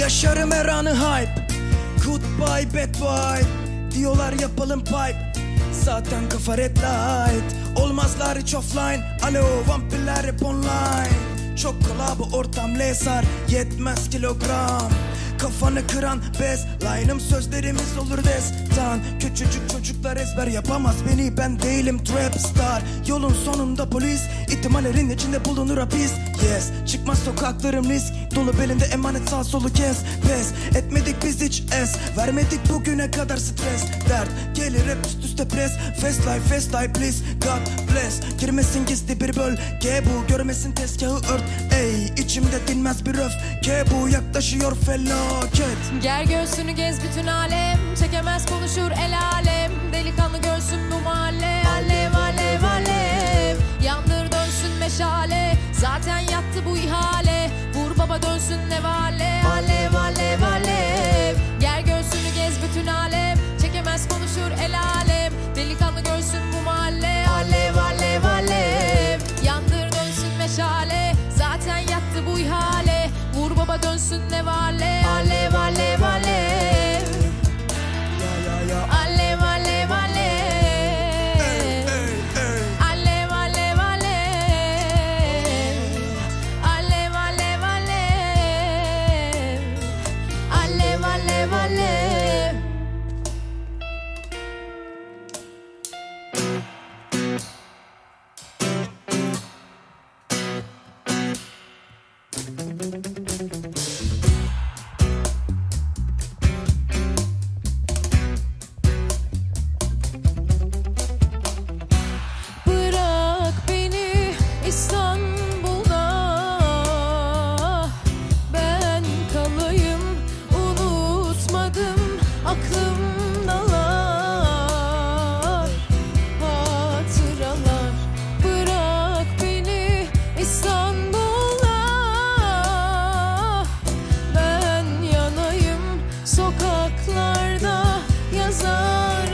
Yaşarım her anı hype. Goodbye bad vibe. Diyorlar yapalım pipe. Zaten kafa red light. Olmazlar hiç offline. Alo vampirler hep online. Çok kolay bu ortam lesar. Yetmez kilogram. Kafanı kıran line'ım sözlerimiz olur destan. Küçücük çocuklar ezber yapamaz beni, ben değilim trap star. Yolun sonunda polis, ihtimallerin içinde bulunur hapis. Yes, çıkmaz sokaklarım risk. Dolu belinde emanet, sağ solu kes. Pes etmedik biz hiç es. Vermedik bugüne kadar stres. Dert gelir hep üst üste pres. Fast life please God bless. Girmesin gizli bir bölge bu, görmesin tezgahı ört. Ey içimde dinmez bir öfke bu, yaklaşıyor felaket. Gel göğsünü gez bütün alem. Çekemez konuşur el alem. Delikanlı görsün bu mahalle. Alev alev alev. Yandır dönsün meşale. Zaten yattı bu ihale. Vur baba dönsün nevale. Alev alev alev. Gel göğsünü gez bütün alem. Çekemez konuşur el alem. Delikanlı görsün bu mahalle. Alev alev alev. Yandır dönsün meşale. Zaten yattı bu ihale. Vur baba dönsün nevale. Alev alev alev. Alev alev alev. Alev alev alev. Alev alev alev. Alev alev alev. Bırak beni İstanbul'da, ben kalayım, unutmadım aklımdalar hatıralar. Bırak beni İstanbul'da, ben yanayım sokaklarda yazar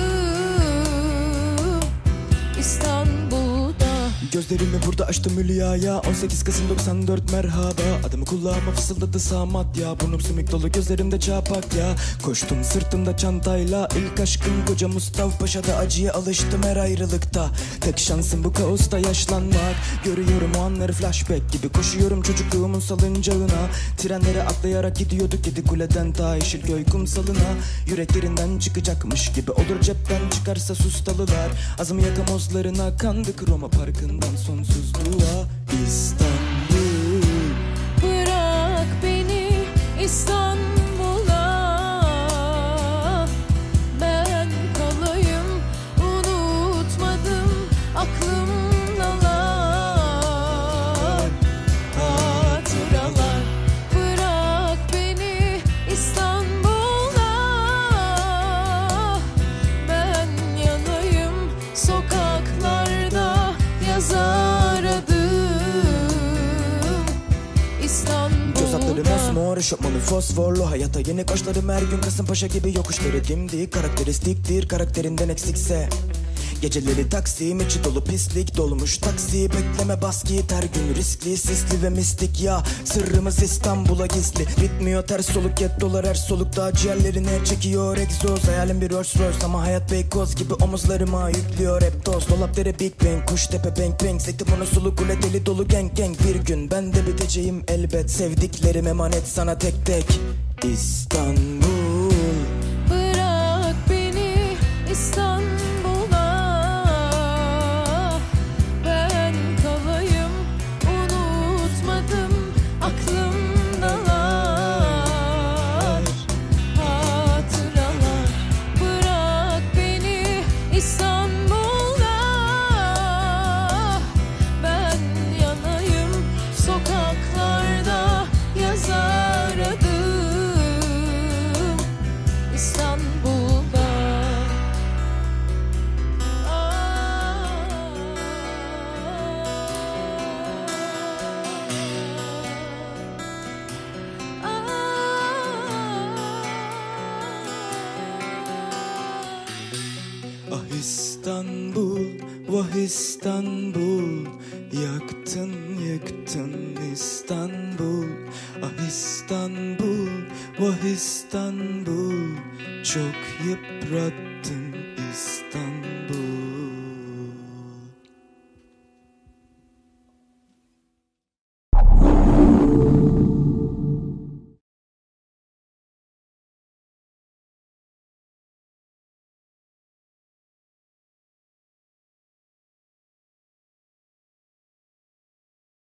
adım İstanbul'da. Gözlerimi burada açtım Hülya'ya. 18 Kasım 94 merhaba. Adımı kulağıma fısıldadı Samat ya. Burnum sümük dolu, gözlerimde çapak ya. Koştum sırtımda çantayla. İlk aşkım koca Mustafa Paşa'da. Acıya alıştım her ayrılıkta. Tek şansım bu kaosta yaşlanmak. Görüyorum o anları flashback gibi. Koşuyorum çocukluğumun salıncağına. Trenlere atlayarak gidiyorduk Yedi Kule'den ta Yeşilköy kumsalına. Yüreklerinden çıkacakmış gibi olur cepten, çıkarsa sustalılar. Azım yakamozlarına kandık Roma Parkı'ndan sonsuz dua. İstanbul, Bırak beni İstanbul'a, ben kalayım, unutmadım aklımdalar hatıralar. Bırak beni İstanbul'a, ben yanayım sokaklarda yazar adım İstanbul'da. göz atları mosmor, eşofmanı fosforlu. Hayata yeni koşlarım her gün Kasımpaşa gibi yokuşları dimdik. Karakteristiktir karakterinden eksikse. Geceleri taksim içi dolu pislik dolmuş taksi. Bekleme bas git her gün riskli, sisli ve mistik ya. Sırrımız İstanbul'a gizli. Bitmiyor ters soluk yet dolar her solukta. Ciğerlerine çekiyor egzoz. Hayalim bir Rolls Royce ama hayat Beykoz gibi omuzlarıma yüklüyor hep toz. Dolapları Big Bang, Kuştepe bang bang. Zeytinburnu sulu kule deli dolu gang gang. Bir gün ben de biteceğim elbet. Sevdiklerim emanet sana tek tek. İstanbul, Bırak beni İstanbul'a, ben kalayım, unutmadım aklımdalar hatıralar. Bırak beni İstanbul'a, ben yanayım sokaklarda yazar adım İstanbul'da. ah İstanbul, Vah İstanbul, yaktın yıktın İstanbul. Ah İstanbul, vah İstanbul, çok yıprattın